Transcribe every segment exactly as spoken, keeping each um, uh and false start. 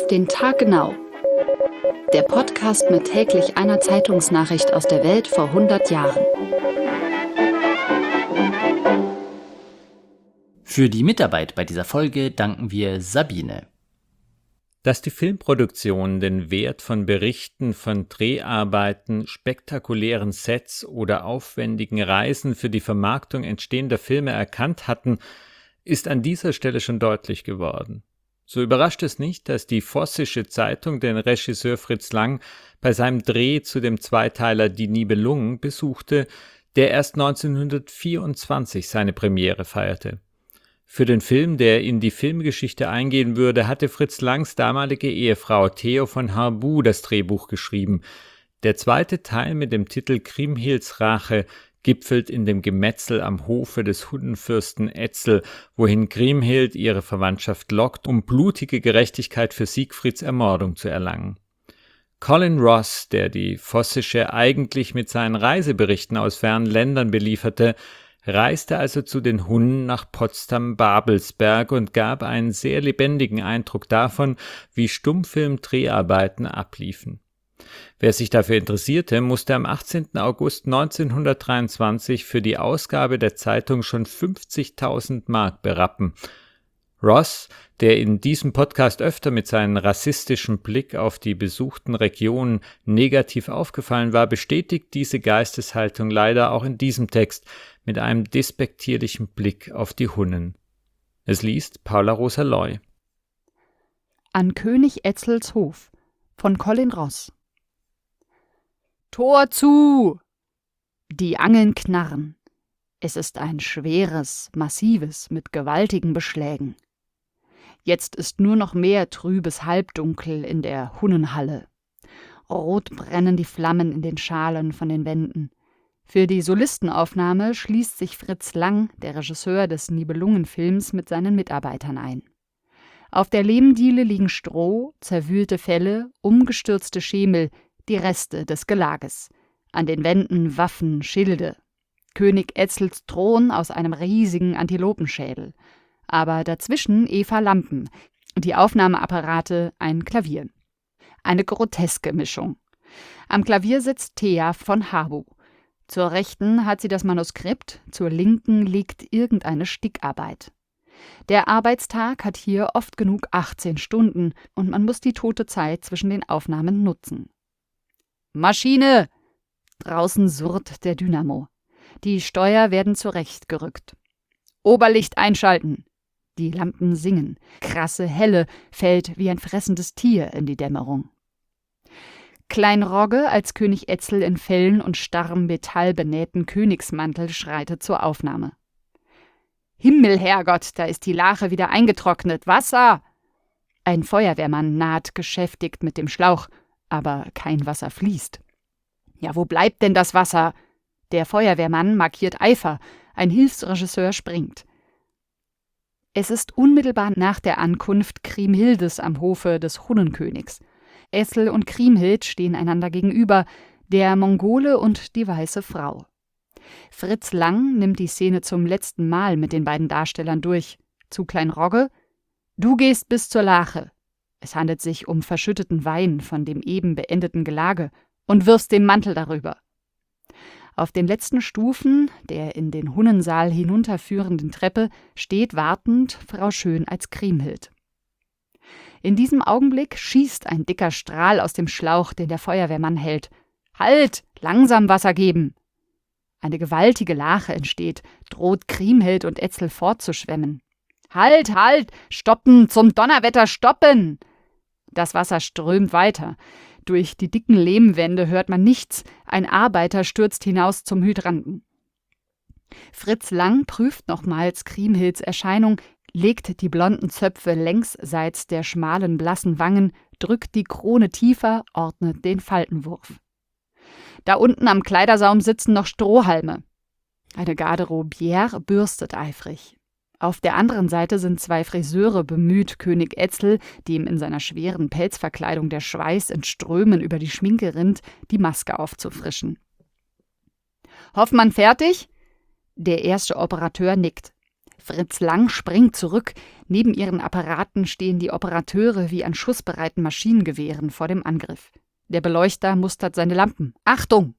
den Tag genau. Der Podcast mit täglich einer Zeitungsnachricht aus der Welt vor hundert Jahren. Für die Mitarbeit bei dieser Folge danken wir Sabine. Dass die Filmproduktion den Wert von Berichten von Dreharbeiten, spektakulären Sets oder aufwendigen Reisen für die Vermarktung entstehender Filme erkannt hatten, ist an dieser Stelle schon deutlich geworden. So überrascht es nicht, dass die Vossische Zeitung den Regisseur Fritz Lang bei seinem Dreh zu dem Zweiteiler Die Nibelungen besuchte, der erst neunzehnhundertvierundzwanzig seine Premiere feierte. Für den Film, der in die Filmgeschichte eingehen würde, hatte Fritz Langs damalige Ehefrau Theo von Harbou das Drehbuch geschrieben. Der zweite Teil mit dem Titel Kriemhilds Rache gipfelt in dem Gemetzel am Hofe des Hunnenfürsten Etzel, wohin Kriemhild ihre Verwandtschaft lockt, um blutige Gerechtigkeit für Siegfrieds Ermordung zu erlangen. Colin Ross, der die Vossische eigentlich mit seinen Reiseberichten aus fernen Ländern belieferte, reiste also zu den Hunnen nach Potsdam-Babelsberg und gab einen sehr lebendigen Eindruck davon, wie Stummfilm-Dreharbeiten abliefen. Wer sich dafür interessierte, musste am achtzehnten August neunzehnhundertdreiundzwanzig für die Ausgabe der Zeitung schon fünfzigtausend Mark berappen. Ross, der in diesem Podcast öfter mit seinem rassistischen Blick auf die besuchten Regionen negativ aufgefallen war, bestätigt diese Geisteshaltung leider auch in diesem Text mit einem despektierlichen Blick auf die Hunnen. Es liest Paula Rosa Loy. An König Etzels Hof von Colin Ross. Tor zu! Die Angeln knarren. Es ist ein schweres, massives, mit gewaltigen Beschlägen. Jetzt ist nur noch mehr trübes Halbdunkel in der Hunnenhalle. Rot brennen die Flammen in den Schalen von den Wänden. Für die Solistenaufnahme schließt sich Fritz Lang, der Regisseur des Nibelungenfilms, mit seinen Mitarbeitern ein. Auf der Lehmdiele liegen Stroh, zerwühlte Felle, umgestürzte Schemel, die Reste des Gelages. An den Wänden Waffen, Schilde. König Etzels Thron aus einem riesigen Antilopenschädel. Aber dazwischen Eva Lampen, die Aufnahmeapparate, ein Klavier. Eine groteske Mischung. Am Klavier sitzt Thea von Harbou. Zur Rechten hat sie das Manuskript, zur Linken liegt irgendeine Stickarbeit. Der Arbeitstag hat hier oft genug achtzehn Stunden und man muss die tote Zeit zwischen den Aufnahmen nutzen. Maschine! Draußen surrt der Dynamo. Die Steuer werden zurechtgerückt. Oberlicht einschalten. Die Lampen singen. Krasse Helle fällt wie ein fressendes Tier in die Dämmerung. Klein Rogge als König Etzel in Fellen und starrem Metall benähten Königsmantel schreitet zur Aufnahme. Himmel, Herrgott, da ist die Lache wieder eingetrocknet. Wasser! Ein Feuerwehrmann naht geschäftigt mit dem Schlauch, aber kein Wasser fließt. Ja, wo bleibt denn das Wasser? Der Feuerwehrmann markiert Eifer, ein Hilfsregisseur springt. Es ist unmittelbar nach der Ankunft Kriemhildes am Hofe des Hunnenkönigs. Etzel und Kriemhild stehen einander gegenüber, der Mongole und die weiße Frau. Fritz Lang nimmt die Szene zum letzten Mal mit den beiden Darstellern durch. Zu Klein Rogge: Du gehst bis zur Lache. Es handelt sich um verschütteten Wein von dem eben beendeten Gelage und wirfst den Mantel darüber. Auf den letzten Stufen der in den Hunnensaal hinunterführenden Treppe steht wartend Frau Schön als Kriemhild. In diesem Augenblick schießt ein dicker Strahl aus dem Schlauch, den der Feuerwehrmann hält. Halt! Langsam Wasser geben! Eine gewaltige Lache entsteht, droht Kriemhild und Etzel fortzuschwemmen. Halt, halt! Stoppen! Zum Donnerwetter stoppen! Das Wasser strömt weiter. Durch die dicken Lehmwände hört man nichts. Ein Arbeiter stürzt hinaus zum Hydranten. Fritz Lang prüft nochmals Kriemhilds Erscheinung, legt die blonden Zöpfe längsseits der schmalen, blassen Wangen, drückt die Krone tiefer, ordnet den Faltenwurf. Da unten am Kleidersaum sitzen noch Strohhalme. Eine Garderobière bürstet eifrig. Auf der anderen Seite sind zwei Friseure bemüht, König Etzel, dem in seiner schweren Pelzverkleidung der Schweiß in Strömen über die Schminke rinnt, die Maske aufzufrischen. Hoffmann fertig? Der erste Operateur nickt. Fritz Lang springt zurück. Neben ihren Apparaten stehen die Operateure wie an schussbereiten Maschinengewehren vor dem Angriff. Der Beleuchter mustert seine Lampen. Achtung!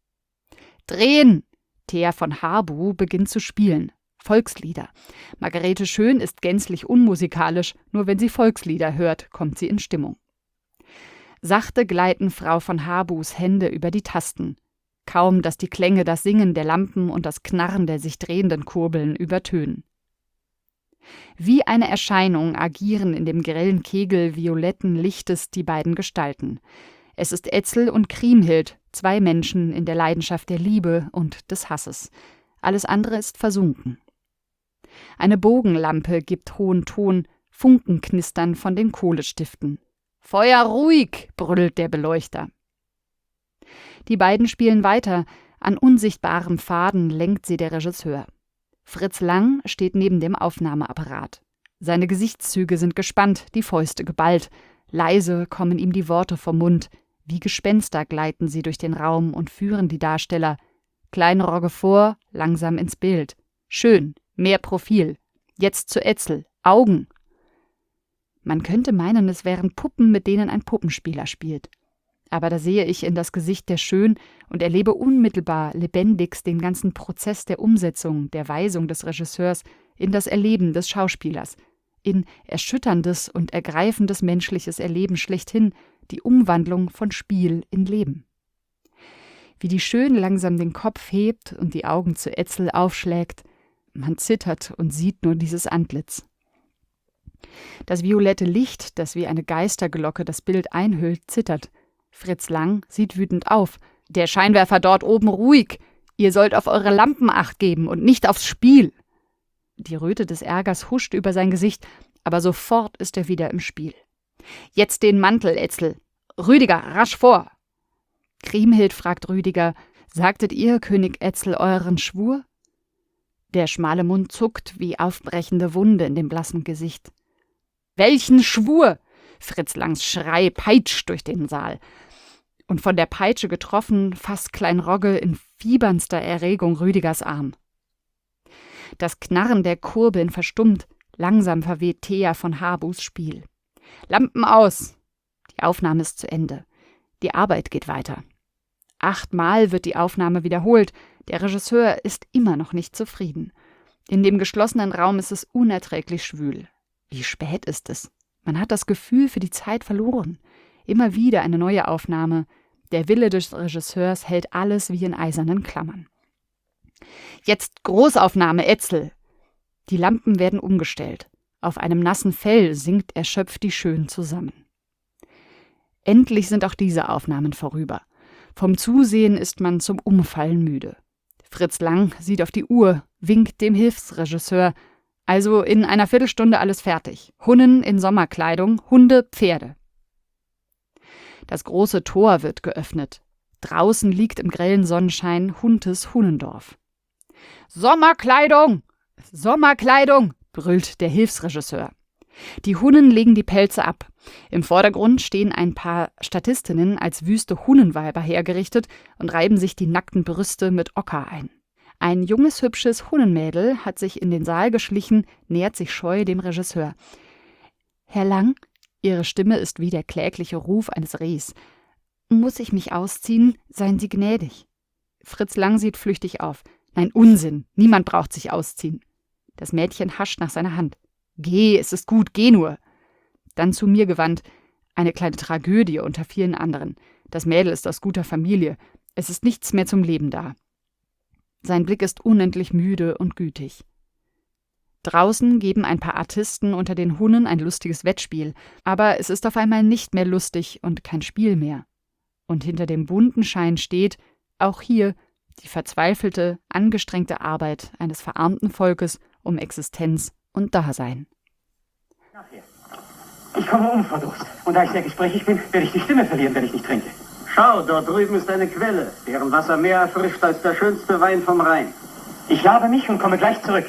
Drehen! Thea von Habu beginnt zu spielen. Volkslieder. Margarete Schön ist gänzlich unmusikalisch, nur wenn sie Volkslieder hört, kommt sie in Stimmung. Sachte gleiten Frau von Habus Hände über die Tasten. Kaum, dass die Klänge das Singen der Lampen und das Knarren der sich drehenden Kurbeln übertönen. Wie eine Erscheinung agieren in dem grellen Kegel violetten Lichtes die beiden Gestalten. Es ist Etzel und Kriemhild, zwei Menschen in der Leidenschaft der Liebe und des Hasses. Alles andere ist versunken. Eine Bogenlampe gibt hohen Ton, Funken knistern von den Kohlestiften. »Feuer ruhig«, brüllt der Beleuchter. Die beiden spielen weiter, an unsichtbarem Faden lenkt sie der Regisseur. Fritz Lang steht neben dem Aufnahmeapparat. Seine Gesichtszüge sind gespannt, die Fäuste geballt. Leise kommen ihm die Worte vom Mund. Wie Gespenster gleiten sie durch den Raum und führen die Darsteller. Kleine Rogge vor, langsam ins Bild. Schön, mehr Profil. Jetzt zu Etzel. Augen. Man könnte meinen, es wären Puppen, mit denen ein Puppenspieler spielt. Aber da sehe ich in das Gesicht der Schön und erlebe unmittelbar lebendigst den ganzen Prozess der Umsetzung, der Weisung des Regisseurs in das Erleben des Schauspielers, in erschütterndes und ergreifendes menschliches Erleben schlechthin, die Umwandlung von Spiel in Leben. Wie die Schön langsam den Kopf hebt und die Augen zu Etzel aufschlägt, man zittert und sieht nur dieses Antlitz. Das violette Licht, das wie eine Geisterglocke das Bild einhüllt, zittert. Fritz Lang sieht wütend auf. »Der Scheinwerfer dort oben ruhig! Ihr sollt auf eure Lampen Acht geben und nicht aufs Spiel!« Die Röte des Ärgers huscht über sein Gesicht, aber sofort ist er wieder im Spiel. »Jetzt den Mantel, Etzel! Rüdiger, rasch vor!« Kriemhild fragt Rüdiger, »Sagtet ihr, König Etzel, euren Schwur?« Der schmale Mund zuckt wie aufbrechende Wunde in dem blassen Gesicht. »Welchen Schwur?« Fritz Langs Schrei peitscht durch den Saal. Und von der Peitsche getroffen, fasst Klein Rogge in fieberndster Erregung Rüdigers Arm. Das Knarren der Kurbeln verstummt, langsam verweht Thea von Habus Spiel. Lampen aus! Die Aufnahme ist zu Ende. Die Arbeit geht weiter. Achtmal wird die Aufnahme wiederholt. Der Regisseur ist immer noch nicht zufrieden. In dem geschlossenen Raum ist es unerträglich schwül. Wie spät ist es? Man hat das Gefühl für die Zeit verloren. Immer wieder eine neue Aufnahme. Der Wille des Regisseurs hält alles wie in eisernen Klammern. Jetzt Großaufnahme, Etzel! Die Lampen werden umgestellt. Auf einem nassen Fell sinkt erschöpft die Schön zusammen. Endlich sind auch diese Aufnahmen vorüber. Vom Zusehen ist man zum Umfallen müde. Fritz Lang sieht auf die Uhr, winkt dem Hilfsregisseur. Also in einer Viertelstunde alles fertig. Hunnen in Sommerkleidung, Hunde, Pferde. Das große Tor wird geöffnet. Draußen liegt im grellen Sonnenschein Huntes Hunnendorf. »Sommerkleidung! Sommerkleidung!« brüllt der Hilfsregisseur. Die Hunnen legen die Pelze ab. Im Vordergrund stehen ein paar Statistinnen als wüste Hunnenweiber hergerichtet und reiben sich die nackten Brüste mit Ocker ein. Ein junges, hübsches Hunnenmädel hat sich in den Saal geschlichen, nähert sich scheu dem Regisseur. »Herr Lang«, ihre Stimme ist wie der klägliche Ruf eines Rehs. »Muss ich mich ausziehen? Seien Sie gnädig.« Fritz Lang sieht flüchtig auf. »Nein, Unsinn, niemand braucht sich ausziehen.« Das Mädchen hascht nach seiner Hand. »Geh, es ist gut, geh nur!« Dann zu mir gewandt. Eine kleine Tragödie unter vielen anderen. Das Mädel ist aus guter Familie. Es ist nichts mehr zum Leben da. Sein Blick ist unendlich müde und gütig. Draußen geben ein paar Artisten unter den Hunnen ein lustiges Wettspiel, aber es ist auf einmal nicht mehr lustig und kein Spiel mehr. Und hinter dem bunten Schein steht, auch hier, die verzweifelte, angestrengte Arbeit eines verarmten Volkes um Existenz und Dasein. Nachher. Ich komme um vor Durst. Und da ich sehr gesprächig bin, werde ich die Stimme verlieren, wenn ich nicht trinke. Schau, dort drüben ist eine Quelle, deren Wasser mehr erfrischt als der schönste Wein vom Rhein. Ich labe mich und komme gleich zurück.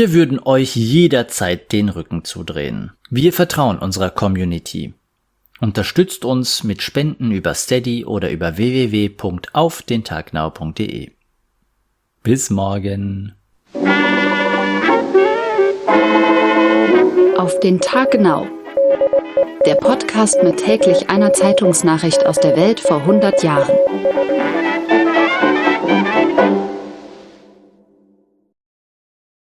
Wir würden euch jederzeit den Rücken zudrehen. Wir vertrauen unserer Community. Unterstützt uns mit Spenden über Steady oder über w w w punkt auf den tagnau punkt d e. Bis morgen. Auf den Tag genau. Der Podcast mit täglich einer Zeitungsnachricht aus der Welt vor hundert Jahren.